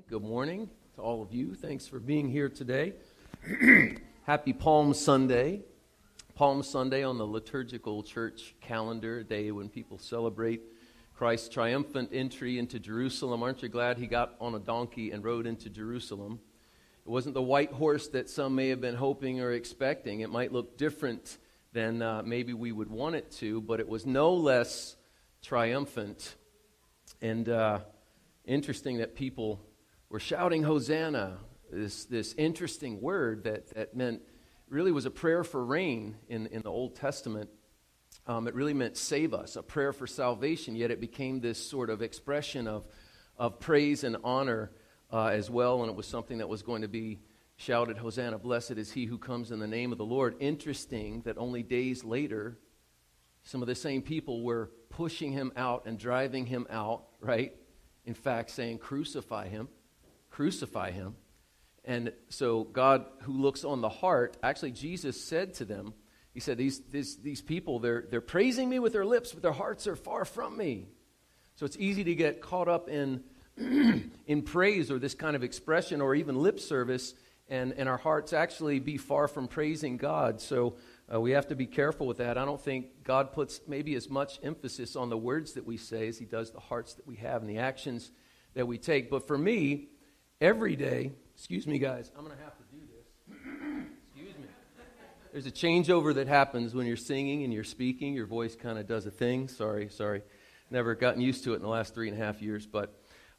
Good morning to all of you. Thanks for being here today. Happy Palm Sunday. Palm Sunday on the liturgical church calendar, a day when people celebrate Christ's triumphant entry into Jerusalem. Aren't you glad he got on a donkey and rode into Jerusalem? It wasn't the white horse that some may have been hoping or expecting. It might look different than maybe we would want it to, but it was no less triumphant. And interesting that people were shouting Hosanna, this interesting word that meant, really was a prayer for rain in the Old Testament. It really meant save us, a prayer for salvation, yet it became this sort of expression of praise and honor as well, and it was something that was going to be shouted, Hosanna, blessed is he who comes in the name of the Lord. Interesting that only days later, some of the same people were pushing him out and driving him out, right? In fact, saying, crucify him. Crucify him. And so God, who looks on the heart, actually Jesus said to them, he said, these people, they're praising me with their lips, but their hearts are far from me. So it's easy to get caught up in in praise or this kind of expression or even lip service, and our hearts actually be far from praising God. So we have to be careful with that. I don't think God puts maybe as much emphasis on the words that we say as he does the hearts that we have and the actions that we take. But for me, every day, excuse me guys, I'm going to have to do this. Excuse me. There's a changeover that happens when you're singing and you're speaking. Your voice kind of does a thing. Sorry. Never gotten used to it in the last 3.5 years. But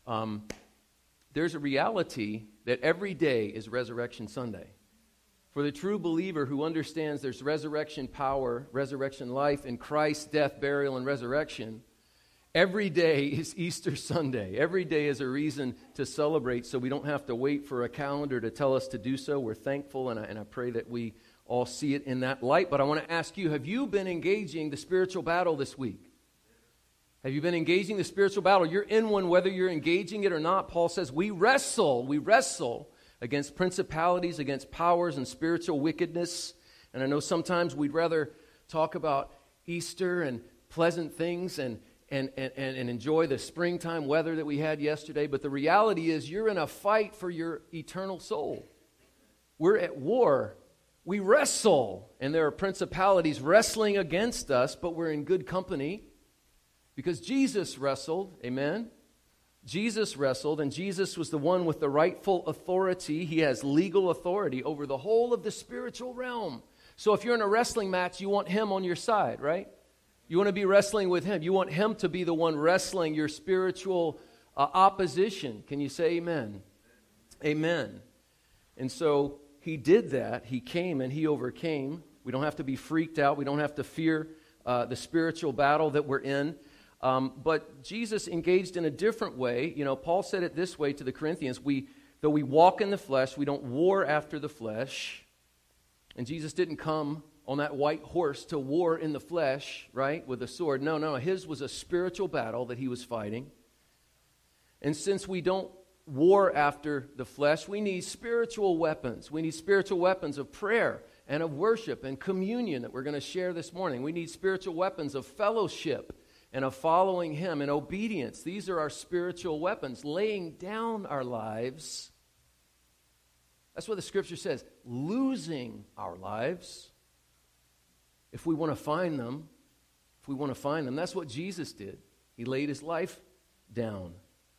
there's a reality that every day is Resurrection Sunday. For the true believer who understands there's resurrection power, resurrection life in Christ's death, burial, and resurrection, every day is Easter Sunday. Every day is a reason to celebrate, so we don't have to wait for a calendar to tell us to do so. We're thankful, and I pray that we all see it in that light. But I want to ask you, have you been engaging the spiritual battle this week? Have you been engaging the spiritual battle? You're in one whether you're engaging it or not. Paul says we wrestle against principalities, against powers and spiritual wickedness. And I know sometimes we'd rather talk about Easter and pleasant things and enjoy the springtime weather that we had yesterday. But the reality is you're in a fight for your eternal soul. We're at war. We wrestle, and there are principalities wrestling against us, but we're in good company because Jesus wrestled, amen? Jesus wrestled, and Jesus was the one with the rightful authority. He has legal authority over the whole of the spiritual realm. So if you're in a wrestling match, you want him on your side, right? You want to be wrestling with him. You want him to be the one wrestling your spiritual opposition. Can you say amen? Amen. And so he did that. He came and he overcame. We don't have to be freaked out. We don't have to fear the spiritual battle that we're in. But Jesus engaged in a different way. You know, Paul said it this way to the Corinthians. Though we walk in the flesh, we don't war after the flesh. And Jesus didn't come on that white horse to war in the flesh, right, with a sword. No. His was a spiritual battle that he was fighting. And since we don't war after the flesh, we need spiritual weapons. We need spiritual weapons of prayer and of worship and communion that we're going to share this morning. We need spiritual weapons of fellowship and of following him in obedience. These are our spiritual weapons, laying down our lives. That's what the scripture says, losing our lives if we want to find them. That's what Jesus did. He laid his life down.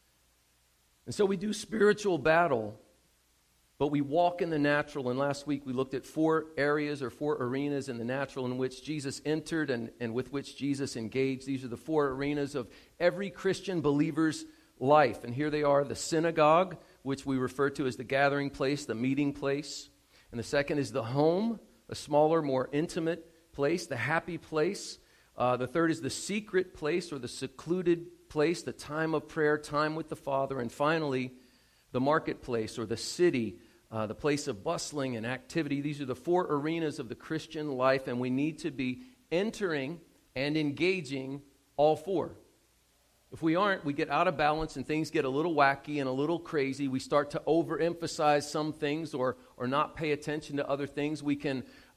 And so we do spiritual battle, but we walk in the natural. And last week we looked at 4 areas or 4 arenas in the natural in which Jesus entered and with which Jesus engaged. These are the 4 arenas of every Christian believer's life. And here they are: the synagogue, which we refer to as the gathering place, the meeting place. And the second is the home, a smaller, more intimate place, the happy place. The third is the secret place or the secluded place, the time of prayer, time with the Father. And finally, the marketplace or the city, the place of bustling and activity. These are the 4 arenas of the Christian life, and we need to be entering and engaging all 4. If we aren't, we get out of balance and things get a little wacky and a little crazy. We start to overemphasize some things or not pay attention to other things. We can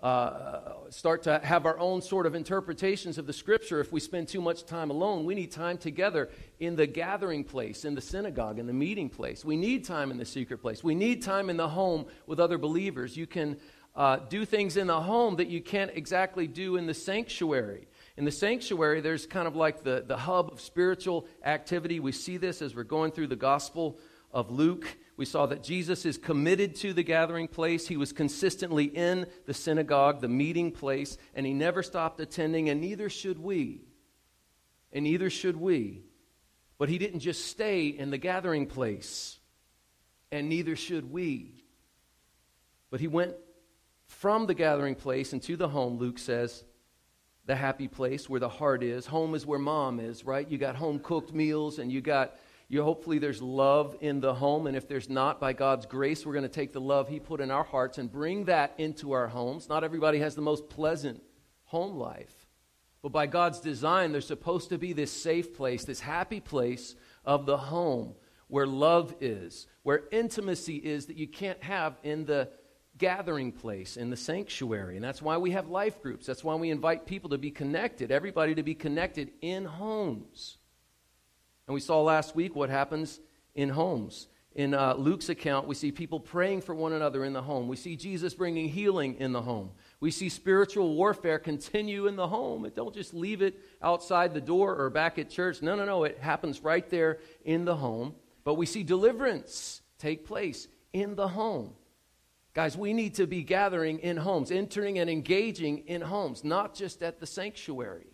start to have our own sort of interpretations of the Scripture if we spend too much time alone. We need time together in the gathering place, in the synagogue, in the meeting place. We need time in the secret place. We need time in the home with other believers. You can do things in the home that you can't exactly do in the sanctuary. In the sanctuary, there's kind of like the hub of spiritual activity. We see this as we're going through the Gospel of Luke. We saw that Jesus is committed to the gathering place. He was consistently in the synagogue, the meeting place, and he never stopped attending, and neither should we. And neither should we. But he didn't just stay in the gathering place, and neither should we. But he went from the gathering place into the home, Luke says, the happy place where the heart is. Home is where mom is, right? You got home-cooked meals, and hopefully there's love in the home, and if there's not, by God's grace, we're going to take the love he put in our hearts and bring that into our homes. Not everybody has the most pleasant home life, but by God's design, there's supposed to be this safe place, this happy place of the home where love is, where intimacy is that you can't have in the gathering place, in the sanctuary. And that's why we have life groups. That's why we invite people to be connected, everybody to be connected in homes. And we saw last week what happens in homes. In Luke's account, we see people praying for one another in the home. We see Jesus bringing healing in the home. We see spiritual warfare continue in the home. Don't just leave it outside the door or back at church. No. It happens right there in the home. But we see deliverance take place in the home. Guys, we need to be gathering in homes, entering and engaging in homes, not just at the sanctuary.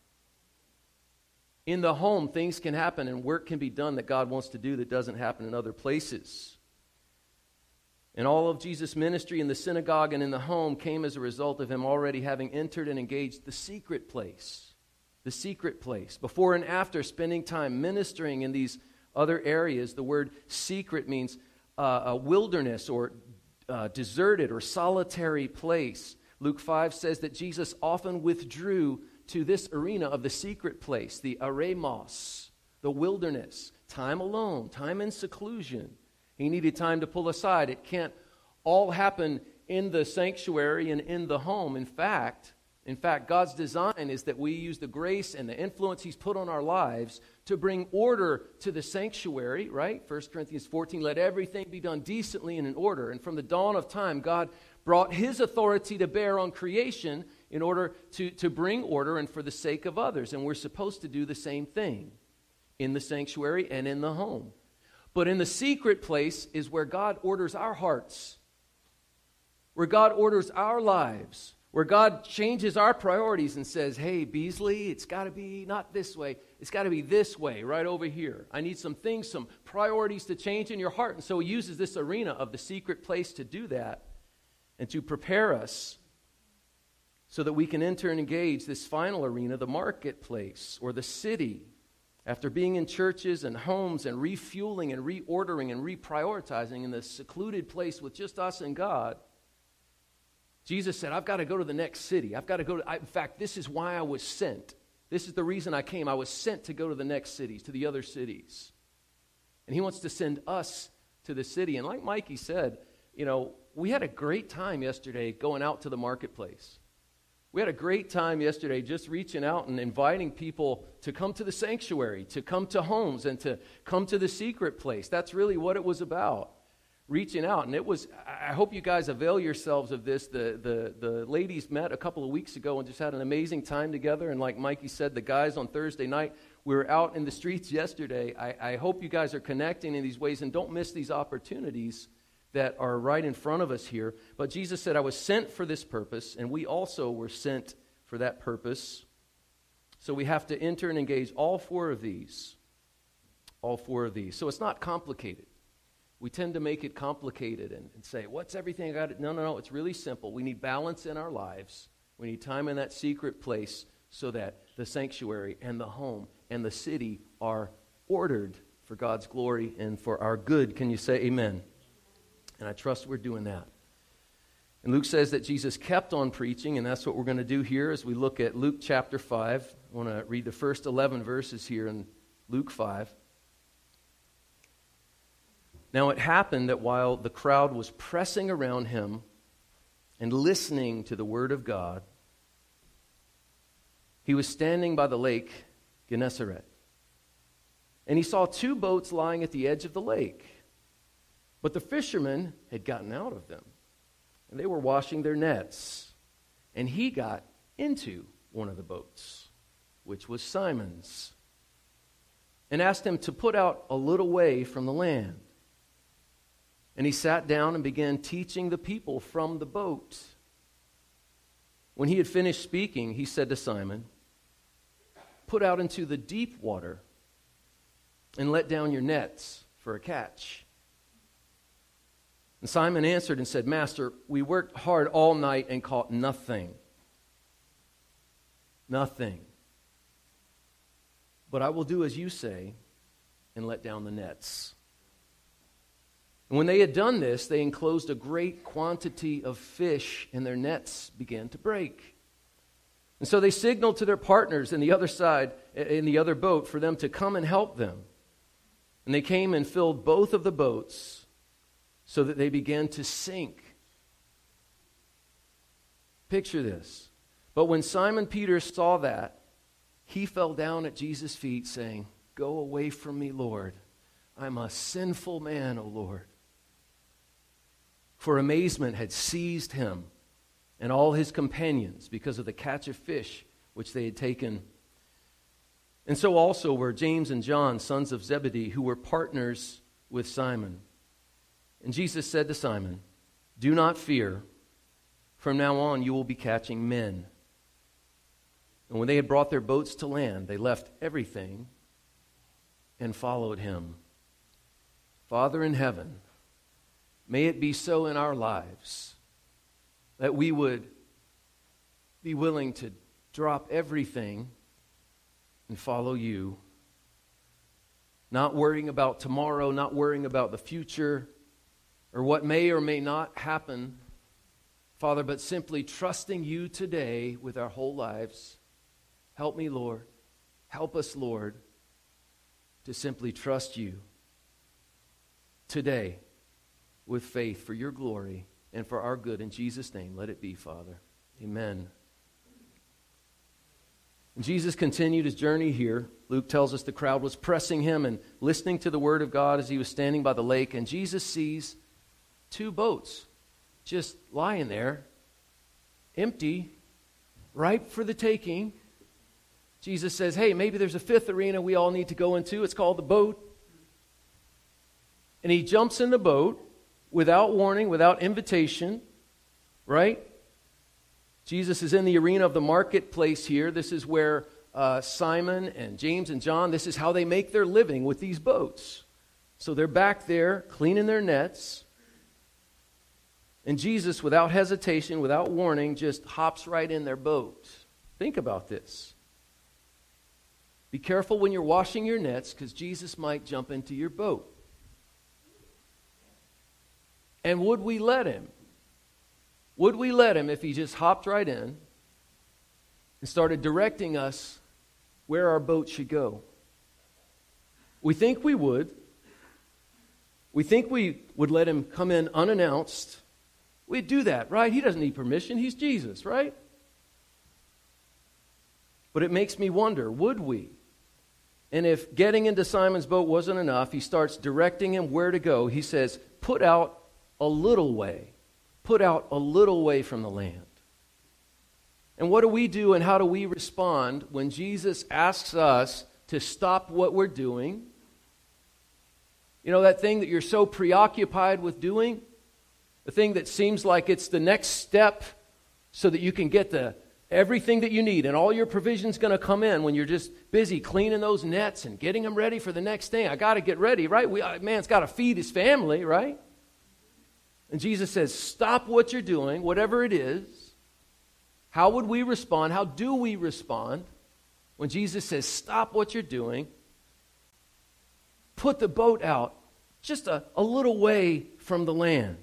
In the home, things can happen and work can be done that God wants to do that doesn't happen in other places. And all of Jesus' ministry in the synagogue and in the home came as a result of him already having entered and engaged the secret place. The secret place. Before and after spending time ministering in these other areas, the word secret means a wilderness or deserted or solitary place. Luke 5 says that Jesus often withdrew to this arena of the secret place, the eremos, the wilderness, time alone, time in seclusion. He needed time to pull aside. It can't all happen in the sanctuary and in the home. In fact, God's design is that we use the grace and the influence he's put on our lives to bring order to the sanctuary, right? 1 Corinthians 14, let everything be done decently and in order. And from the dawn of time, God brought his authority to bear on creation in order to bring order and for the sake of others. And we're supposed to do the same thing in the sanctuary and in the home. But in the secret place is where God orders our hearts, where God orders our lives, where God changes our priorities and says, hey, Beasley, it's got to be not this way. It's got to be this way, right over here. I need some things, some priorities to change in your heart. And so he uses this arena of the secret place to do that and to prepare us so that we can enter and engage this final arena, the marketplace or the city. After being in churches and homes and refueling and reordering and reprioritizing in this secluded place with just us and God, Jesus said, I've got to go to the next city. I've got to go to, in fact, this is why I was sent. This is the reason I came. I was sent to go to the next cities, to the other cities. And he wants to send us to the city. And like Mikey said, we had a great time yesterday going out to the marketplace. We had a great time yesterday just reaching out and inviting people to come to the sanctuary, to come to homes, and to come to the secret place. That's really what it was about, reaching out. And it was, I hope you guys avail yourselves of this. The ladies met a couple of weeks ago and just had an amazing time together. And like Mikey said, the guys on Thursday night, we were out in the streets yesterday. I hope you guys are connecting in these ways and don't miss these opportunities that are right in front of us here. But Jesus said, I was sent for this purpose, and we also were sent for that purpose. So we have to enter and engage all four of these. All four of these. So it's not complicated. We tend to make it complicated and say, what's everything I got to... No, it's really simple. We need balance in our lives. We need time in that secret place so that the sanctuary and the home and the city are ordered for God's glory and for our good. Can you say amen? And I trust we're doing that. And Luke says that Jesus kept on preaching, and that's what we're going to do here as we look at Luke chapter 5. I want to read the first 11 verses here in Luke 5. Now it happened that while the crowd was pressing around him and listening to the word of God, he was standing by the lake Gennesaret. And he saw 2 boats lying at the edge of the lake. But the fishermen had gotten out of them, and they were washing their nets. And he got into one of the boats, which was Simon's, and asked him to put out a little way from the land. And he sat down and began teaching the people from the boat. When he had finished speaking, he said to Simon, "Put out into the deep water and let down your nets for a catch." And Simon answered and said, "Master, we worked hard all night and caught nothing. Nothing. But I will do as you say and let down the nets." And when they had done this, they enclosed a great quantity of fish, and their nets began to break. And so they signaled to their partners in the other side, in the other boat, for them to come and help them. And they came and filled both of the boats so that they began to sink. Picture this. But when Simon Peter saw that, he fell down at Jesus' feet, saying, "Go away from me, Lord. I'm a sinful man, O Lord." For amazement had seized him and all his companions because of the catch of fish which they had taken. And so also were James and John, sons of Zebedee, who were partners with Simon. And Jesus said to Simon, "Do not fear. From now on you will be catching men." And when they had brought their boats to land, they left everything and followed him. Father in heaven, may it be so in our lives that we would be willing to drop everything and follow you, not worrying about tomorrow, not worrying about the future or what may or may not happen, Father, but simply trusting you today with our whole lives. Help me, Lord. Help us, Lord, to simply trust you today with faith for your glory and for our good. In Jesus' name, let it be, Father. Amen. And Jesus continued his journey here. Luke tells us the crowd was pressing him and listening to the word of God as he was standing by the lake. And Jesus sees 2 boats just lying there, empty, ripe for the taking. Jesus says, hey, maybe there's a 5th arena we all need to go into. It's called the boat. And he jumps in the boat without warning, without invitation, right? Jesus is in the arena of the marketplace here. This is where Simon and James and John, this is how they make their living with these boats. So they're back there cleaning their nets. And Jesus, without hesitation, without warning, just hops right in their boat. Think about this. Be careful when you're washing your nets, because Jesus might jump into your boat. And would we let him? Would we let him if he just hopped right in and started directing us where our boat should go? We think we would. We think we would let him come in unannounced. We'd do that, right? He doesn't need permission. He's Jesus, right? But it makes me wonder, would we? And if getting into Simon's boat wasn't enough, he starts directing him where to go. He says, put out a little way. Put out a little way from the land. And what do we do and how do we respond when Jesus asks us to stop what we're doing? You know, that thing that you're so preoccupied with doing? The thing that seems like it's the next step so that you can get everything that you need and all your provision's going to come in when you're just busy cleaning those nets and getting them ready for the next thing. I got to get ready, right? Man's got to feed his family, right? And Jesus says, stop what you're doing, whatever it is. How would we respond? How do we respond when Jesus says, stop what you're doing? Put the boat out just a little way from the land.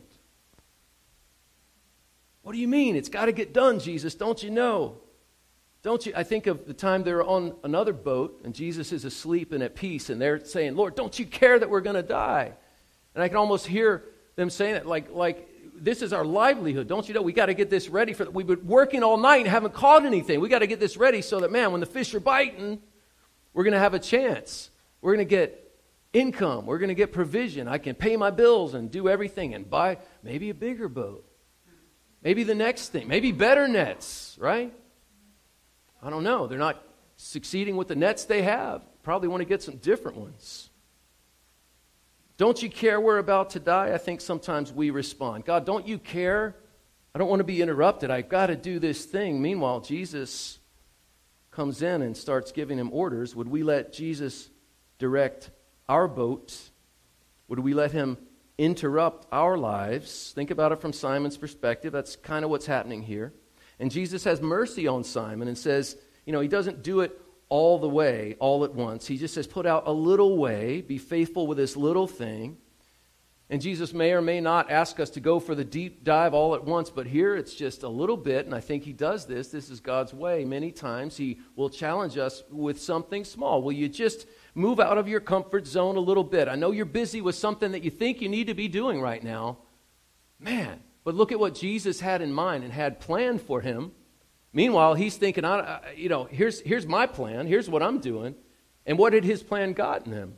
What do you mean? It's got to get done, Jesus. Don't you know? Don't you? I think of the time they're on another boat and Jesus is asleep and at peace and they're saying, Lord, don't you care that we're going to die? And I can almost hear them saying that like this is our livelihood. Don't you know? We got to get this ready for. We've been working all night and haven't caught anything. We got to get this ready so that, man, when the fish are biting, we're going to have a chance. We're going to get income. We're going to get provision. I can pay my bills and do everything and buy maybe a bigger boat. Maybe the next thing. Maybe better nets, right? I don't know. They're not succeeding with the nets they have. Probably want to get some different ones. Don't you care we're about to die? I think sometimes we respond, God, don't you care? I don't want to be interrupted. I've got to do this thing. Meanwhile, Jesus comes in and starts giving him orders. Would we let Jesus direct our boat? Would we let him interrupt our lives? Think about it from Simon's perspective. That's kind of what's happening here. And Jesus has mercy on Simon and says, he doesn't do it all the way, all at once. He just says, put out a little way, be faithful with this little thing. And Jesus may or may not ask us to go for the deep dive all at once, but here it's just a little bit, and I think he does this. This is God's way. Many times he will challenge us with something small. Will you just move out of your comfort zone a little bit? I know you're busy with something that you think you need to be doing right now. Man, but look at what Jesus had in mind and had planned for him. Meanwhile, he's thinking, here's my plan. Here's what I'm doing. And what had his plan gotten him?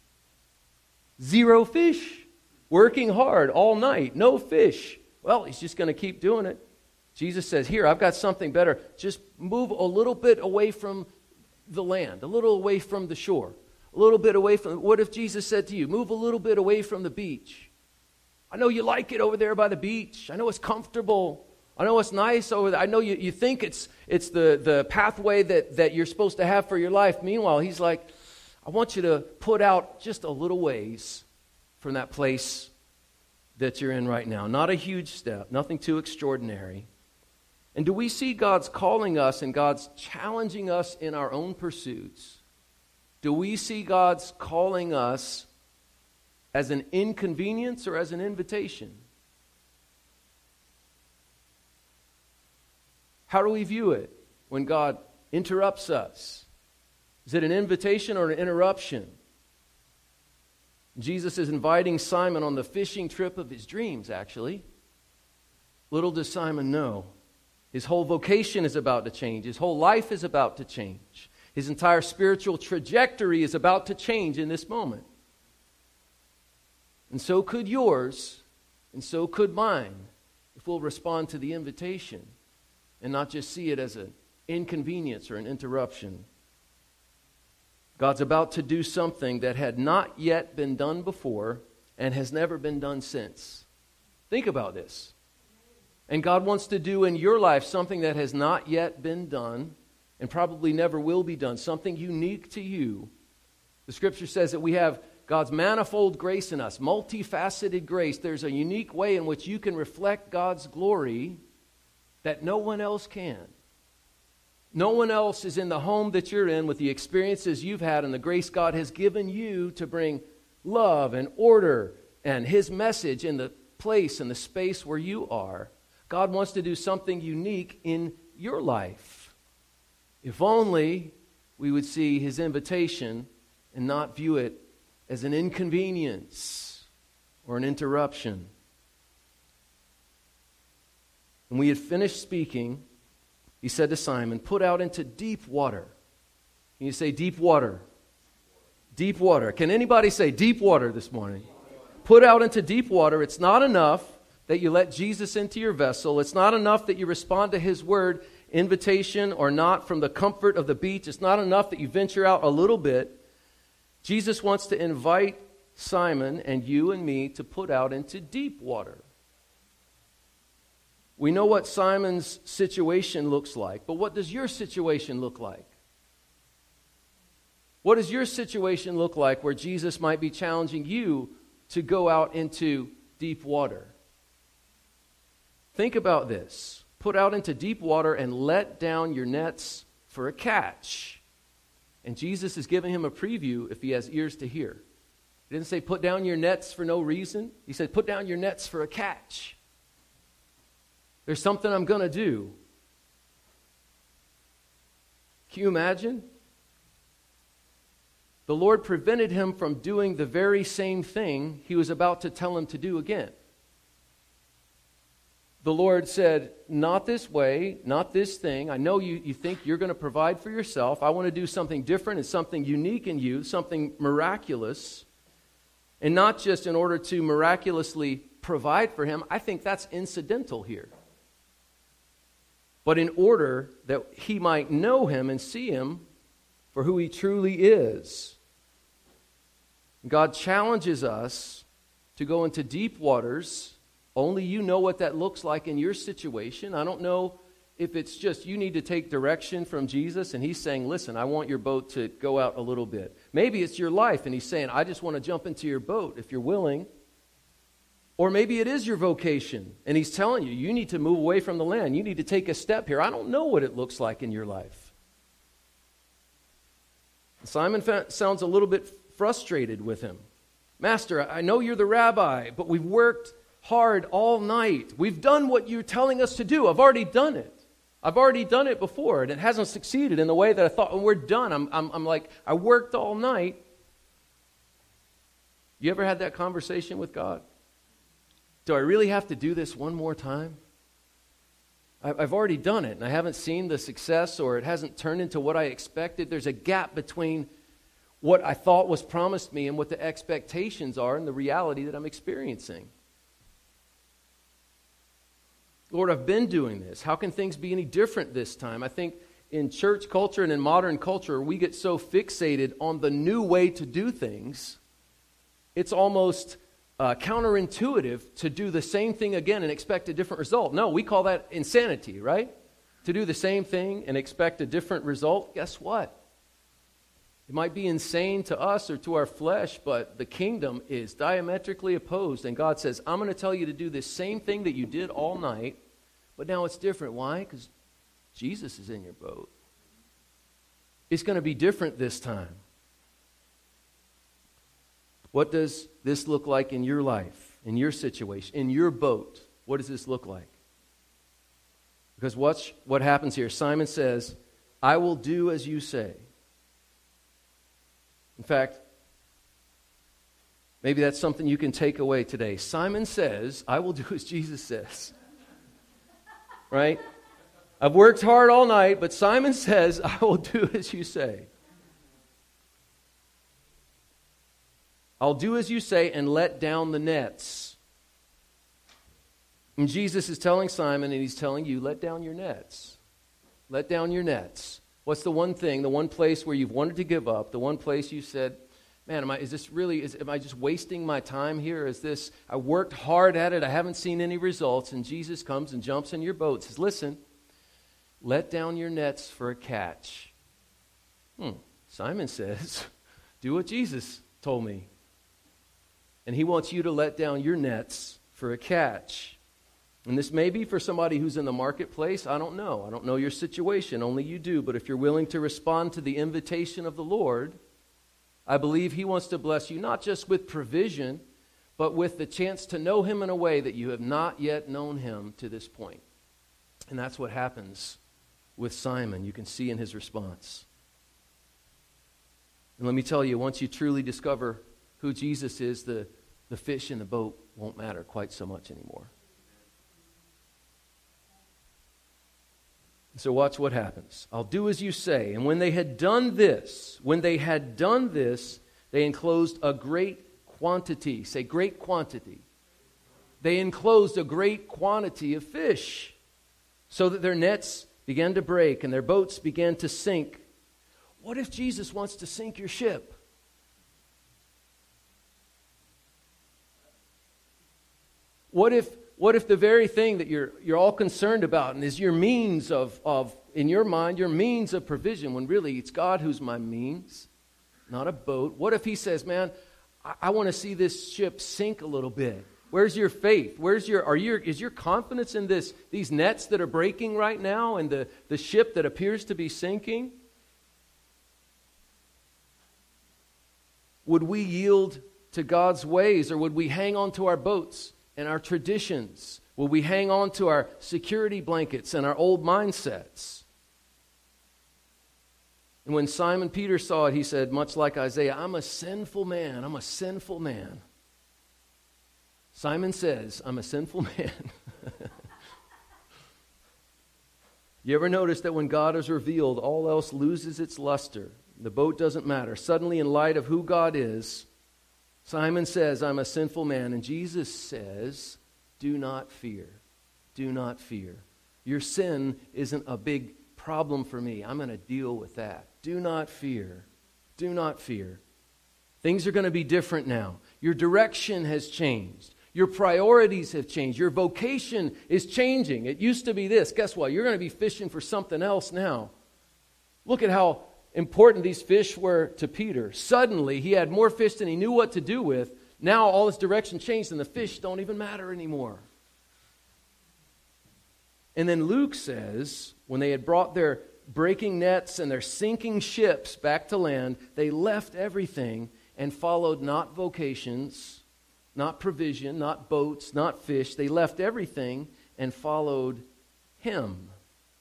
0 fish. Working hard all night. No fish. Well, he's just going to keep doing it. Jesus says, here, I've got something better. Just move a little bit away from the land. A little away from the shore. A little bit away from... What if Jesus said to you, move a little bit away from the beach? I know you like it over there by the beach. I know it's comfortable. I know it's nice over there. I know you think it's the pathway that you're supposed to have for your life. Meanwhile, he's like, I want you to put out just a little ways from that place that you're in right now. Not a huge step, nothing too extraordinary. And do we see God's calling us and God's challenging us in our own pursuits? Do we see God's calling us as an inconvenience or as an invitation? How do we view it when God interrupts us? Is it an invitation or an interruption? Jesus is inviting Simon on the fishing trip of his dreams, actually. Little does Simon know. His whole vocation is about to change. His whole life is about to change. His entire spiritual trajectory is about to change in this moment. And so could yours, and so could mine, if we'll respond to the invitation and not just see it as an inconvenience or an interruption. God's about to do something that had not yet been done before and has never been done since. Think about this. And God wants to do in your life something that has not yet been done and probably never will be done, something unique to you. The Scripture says that we have God's manifold grace in us, multifaceted grace. There's a unique way in which you can reflect God's glory that no one else can. No one else is in the home that you're in with the experiences you've had and the grace God has given you to bring love and order and His message in the place and the space where you are. God wants to do something unique in your life. If only we would see His invitation and not view it as an inconvenience or an interruption. When we had finished speaking, He said to Simon, put out into deep water. Can you say deep water? Deep water. Can anybody say deep water this morning? Put out into deep water. It's not enough that you let Jesus into your vessel. It's not enough that you respond to His word, invitation or not, from the comfort of the beach. It's not enough that you venture out a little bit. Jesus wants to invite Simon and you and me to put out into deep water. We know what Simon's situation looks like, but what does your situation look like? What does your situation look like where Jesus might be challenging you to go out into deep water? Think about this. Put out into deep water and let down your nets for a catch. And Jesus is giving him a preview if he has ears to hear. He didn't say put down your nets for no reason. He said put down your nets for a catch. There's something I'm going to do. Can you imagine? The Lord prevented him from doing the very same thing he was about to tell him to do again. the Lord said, not this way, not this thing. I know you think you're going to provide for yourself. I want to do something different and something unique in you, something miraculous. And not just in order to miraculously provide for him. I think that's incidental here. But in order that he might know him and see him for who he truly is. God challenges us to go into deep waters. Only you know what that looks like in your situation. I don't know if it's just you need to take direction from Jesus and he's saying, listen, I want your boat to go out a little bit. Maybe it's your life and he's saying, I just want to jump into your boat if you're willing. Or maybe it is your vocation and he's telling you, you need to move away from the land. You need to take a step here. I don't know what it looks like in your life. Simon sounds a little bit frustrated with him. Master, I know you're the rabbi, but we've worked hard all night. We've done what you're telling us to do. I've already done it. I've already done it before, and it hasn't succeeded in the way that I thought. When we're done, I'm like, I worked all night. You ever had that conversation with God? Do I really have to do this one more time? I've already done it, and I haven't seen the success, or it hasn't turned into what I expected. There's a gap between what I thought was promised me and what the expectations are and the reality that I'm experiencing. Lord, I've been doing this. How can things be any different this time? I think in church culture and in modern culture, we get so fixated on the new way to do things, it's almost counterintuitive to do the same thing again and expect a different result. No, we call that insanity, right? To do the same thing and expect a different result. Guess what? It might be insane to us or to our flesh, but the kingdom is diametrically opposed. And God says, I'm going to tell you to do this same thing that you did all night, but now it's different. Why? Because Jesus is in your boat. It's going to be different this time. What does this look like in your life, in your situation, in your boat? What does this look like? Because watch what happens here. Simon says, I will do as you say. In fact, maybe that's something you can take away today. Simon says, I will do as Jesus says. Right? I've worked hard all night, but Simon says, I will do as you say. I'll do as you say and let down the nets. And Jesus is telling Simon, and he's telling you, let down your nets. Let down your nets. What's the one thing, the one place where you've wanted to give up, the one place you said, man, am I just wasting my time here? I worked hard at it, I haven't seen any results, and Jesus comes and jumps in your boat and says, listen, let down your nets for a catch. Simon says, do what Jesus told me. And he wants you to let down your nets for a catch. And this may be for somebody who's in the marketplace. I don't know. I don't know your situation. Only you do. But if you're willing to respond to the invitation of the Lord, I believe he wants to bless you not just with provision, but with the chance to know him in a way that you have not yet known him to this point. And that's what happens with Simon. You can see in his response. And let me tell you, once you truly discover who Jesus is, the fish in the boat won't matter quite so much anymore. So watch what happens. I'll do as you say. And when they had done this, they enclosed a great quantity. Say great quantity. They enclosed a great quantity of fish, so that their nets began to break and their boats began to sink. What if Jesus wants to sink your ship? What if the very thing that you're all concerned about and is your means of in your mind, your means of provision, when really it's God who's my means, not a boat? What if he says, man, I want to see this ship sink a little bit. Where's your faith? Is your confidence in these nets that are breaking right now and the ship that appears to be sinking? Would we yield to God's ways, or would we hang on to our boats and our traditions? Will we hang on to our security blankets and our old mindsets? And when Simon Peter saw it, he said, much like Isaiah, I'm a sinful man. I'm a sinful man. Simon says, I'm a sinful man. You ever notice that when God is revealed, all else loses its luster? The boat doesn't matter. Suddenly, in light of who God is, Simon says, I'm a sinful man. And Jesus says, do not fear. Do not fear. Your sin isn't a big problem for me. I'm going to deal with that. Do not fear. Do not fear. Things are going to be different now. Your direction has changed. Your priorities have changed. Your vocation is changing. It used to be this. Guess what? You're going to be fishing for something else now. Look at how important these fish were to Peter. Suddenly, he had more fish than he knew what to do with. Now all his direction changed and the fish don't even matter anymore. And then Luke says, when they had brought their breaking nets and their sinking ships back to land, they left everything and followed not vocations, not provision, not boats, not fish. They left everything and followed him.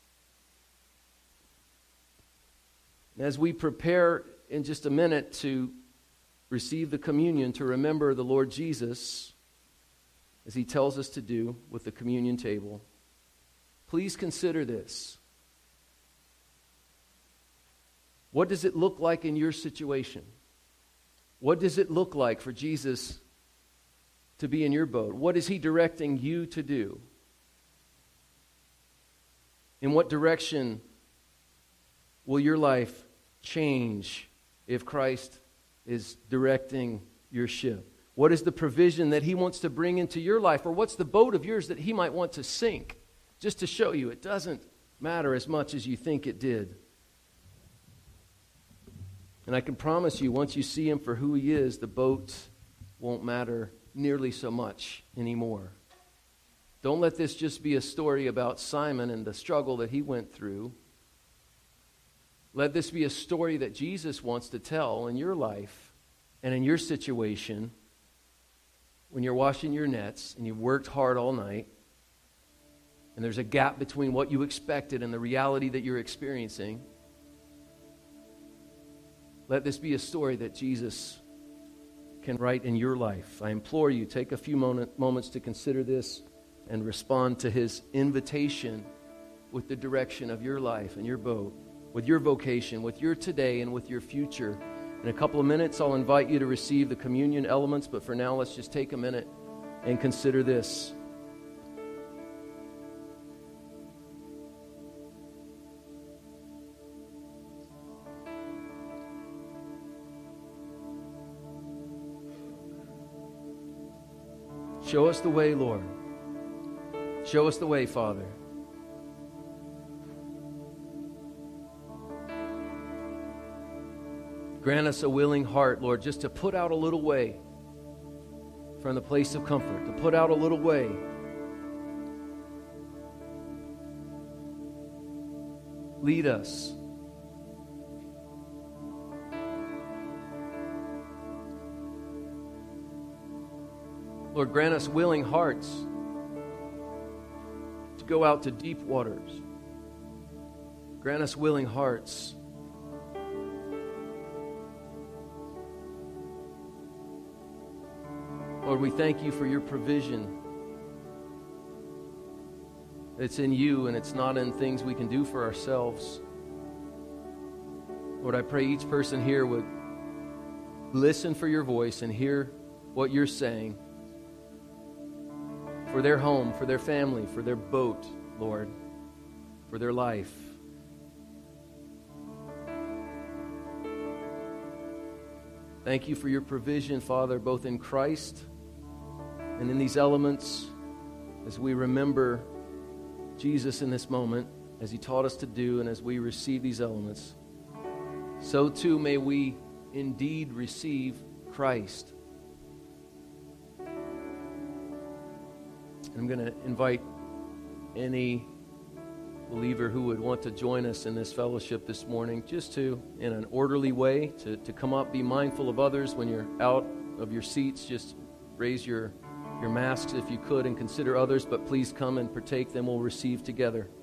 As we prepare in just a minute to receive the communion, to remember the Lord Jesus, as he tells us to do with the communion table, please consider this. What does it look like in your situation? What does it look like for Jesus to be in your boat? What is he directing you to do? In what direction will your life change if Christ is directing your ship? What is the provision that he wants to bring into your life? Or what's the boat of yours that he might want to sink? Just to show you it doesn't matter as much as you think it did. And I can promise you, once you see him for who he is, the boat won't matter nearly so much anymore. Don't let this just be a story about Simon and the struggle that he went through. Let this be a story that Jesus wants to tell in your life and in your situation when you're washing your nets and you've worked hard all night and there's a gap between what you expected and the reality that you're experiencing. Let this be a story that Jesus can write in your life. I implore you, take a few moments to consider this and respond to his invitation with the direction of your life and your boat, with your vocation, with your today and with your future. In a couple of minutes, I'll invite you to receive the communion elements, but for now, let's just take a minute and consider this. Show us the way, Lord. Show us the way, Father. Grant us a willing heart, Lord, just to put out a little way from the place of comfort, to put out a little way. Lead us. Lord, grant us willing hearts to go out to deep waters. Grant us willing hearts Lord, we thank you for your provision. It's in you and it's not in things we can do for ourselves. Lord, I pray each person here would listen for your voice and hear what you're saying for their home, for their family, for their boat, Lord, for their life. Thank you for your provision, Father, both in Christ and in these elements as we remember Jesus in this moment, as he taught us to do, and as we receive these elements. So too may we indeed receive Christ. I'm going to invite any believer who would want to join us in this fellowship this morning, just to, in an orderly way, to come up, be mindful of others. When you're out of your seats, just raise your masks if you could and consider others, but please come and partake, then we'll receive together.